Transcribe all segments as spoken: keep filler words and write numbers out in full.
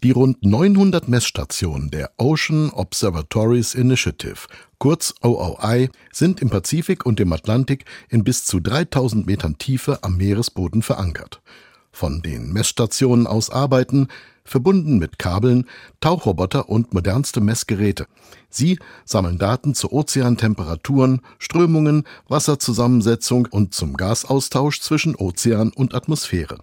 Die rund neunhundert Messstationen der Ocean Observatories Initiative, kurz O O I, sind im Pazifik und im Atlantik in bis zu dreitausend Metern Tiefe am Meeresboden verankert. Von den Messstationen aus arbeiten, verbunden mit Kabeln, Tauchroboter und modernste Messgeräte. Sie sammeln Daten zu Ozeantemperaturen, Strömungen, Wasserzusammensetzung und zum Gasaustausch zwischen Ozean und Atmosphäre.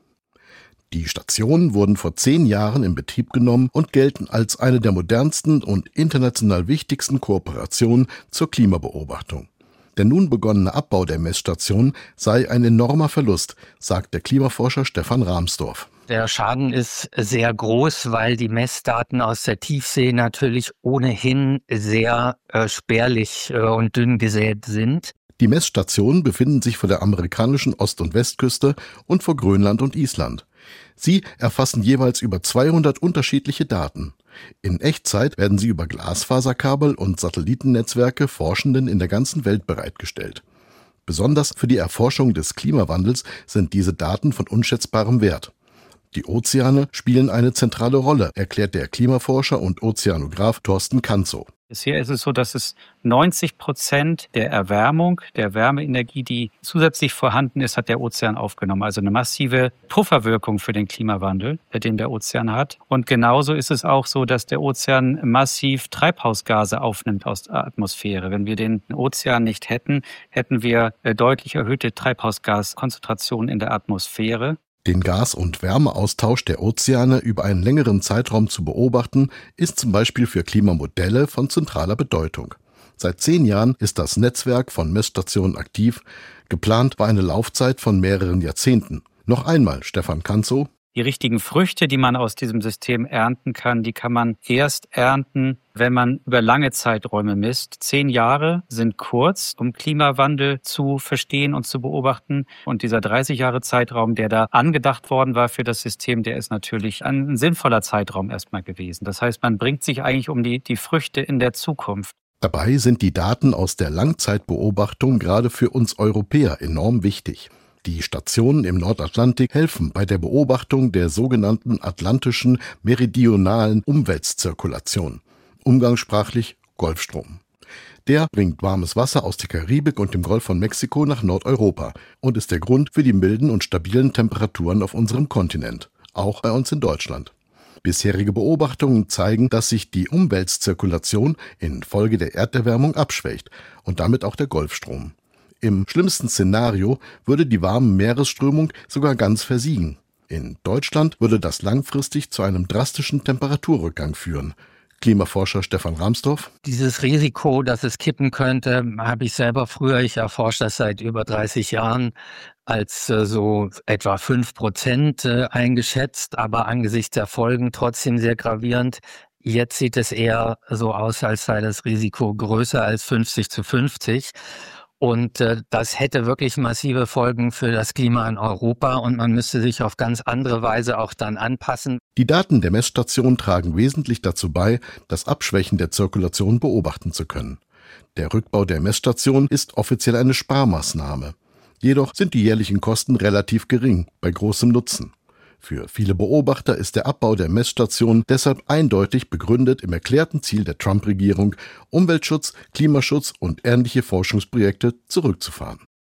Die Stationen wurden vor zehn Jahren in Betrieb genommen und gelten als eine der modernsten und international wichtigsten Kooperationen zur Klimabeobachtung. Der nun begonnene Abbau der Messstationen sei ein enormer Verlust, sagt der Klimaforscher Stefan Rahmsdorf. Der Schaden ist sehr groß, weil die Messdaten aus der Tiefsee natürlich ohnehin sehr äh, spärlich äh, und dünn gesät sind. Die Messstationen befinden sich vor der amerikanischen Ost- und Westküste und vor Grönland und Island. Sie erfassen jeweils über zweihundert unterschiedliche Daten. In Echtzeit werden sie über Glasfaserkabel und Satellitennetzwerke Forschenden in der ganzen Welt bereitgestellt. Besonders für die Erforschung des Klimawandels sind diese Daten von unschätzbarem Wert. Die Ozeane spielen eine zentrale Rolle, erklärt der Klimaforscher und Ozeanograf Thorsten Kanzow. Bisher ist es so, dass es neunzig Prozent der Erwärmung, der Wärmeenergie, die zusätzlich vorhanden ist, hat der Ozean aufgenommen. Also eine massive Pufferwirkung für den Klimawandel, den der Ozean hat. Und genauso ist es auch so, dass der Ozean massiv Treibhausgase aufnimmt aus der Atmosphäre. Wenn wir den Ozean nicht hätten, hätten wir deutlich erhöhte Treibhausgaskonzentrationen in der Atmosphäre. Den Gas- und Wärmeaustausch der Ozeane über einen längeren Zeitraum zu beobachten, ist zum Beispiel für Klimamodelle von zentraler Bedeutung. Seit zehn Jahren ist das Netzwerk von Messstationen aktiv. Geplant war eine Laufzeit von mehreren Jahrzehnten. Noch einmal Stefan Kanzow. Die richtigen Früchte, die man aus diesem System ernten kann, die kann man erst ernten, wenn man über lange Zeiträume misst. Zehn Jahre sind kurz, um Klimawandel zu verstehen und zu beobachten. Und dieser dreißig Jahre Zeitraum, der da angedacht worden war für das System, der ist natürlich ein sinnvoller Zeitraum erstmal gewesen. Das heißt, man bringt sich eigentlich um die, die Früchte in der Zukunft. Dabei sind die Daten aus der Langzeitbeobachtung gerade für uns Europäer enorm wichtig. Die Stationen im Nordatlantik helfen bei der Beobachtung der sogenannten atlantischen meridionalen Umweltzirkulation, umgangssprachlich Golfstrom. Der bringt warmes Wasser aus der Karibik und dem Golf von Mexiko nach Nordeuropa und ist der Grund für die milden und stabilen Temperaturen auf unserem Kontinent, auch bei uns in Deutschland. Bisherige Beobachtungen zeigen, dass sich die Umweltzirkulation infolge der Erderwärmung abschwächt und damit auch der Golfstrom. Im schlimmsten Szenario würde die warme Meeresströmung sogar ganz versiegen. In Deutschland würde das langfristig zu einem drastischen Temperaturrückgang führen. Klimaforscher Stefan Rahmsdorf. Dieses Risiko, dass es kippen könnte, habe ich selber früher, ich erforsche das seit über dreißig Jahren, als äh, so etwa fünf Prozent äh, eingeschätzt, aber angesichts der Folgen trotzdem sehr gravierend. Jetzt sieht es eher so aus, als sei das Risiko größer als fünfzig zu fünfzig. Und äh, das hätte wirklich massive Folgen für das Klima in Europa und man müsste sich auf ganz andere Weise auch dann anpassen. Die Daten der Messstation tragen wesentlich dazu bei, das Abschwächen der Zirkulation beobachten zu können. Der Rückbau der Messstation ist offiziell eine Sparmaßnahme. Jedoch sind die jährlichen Kosten relativ gering, bei großem Nutzen. Für viele Beobachter ist der Abbau der Messstation deshalb eindeutig begründet im erklärten Ziel der Trump-Regierung, Umweltschutz, Klimaschutz und ähnliche Forschungsprojekte zurückzufahren.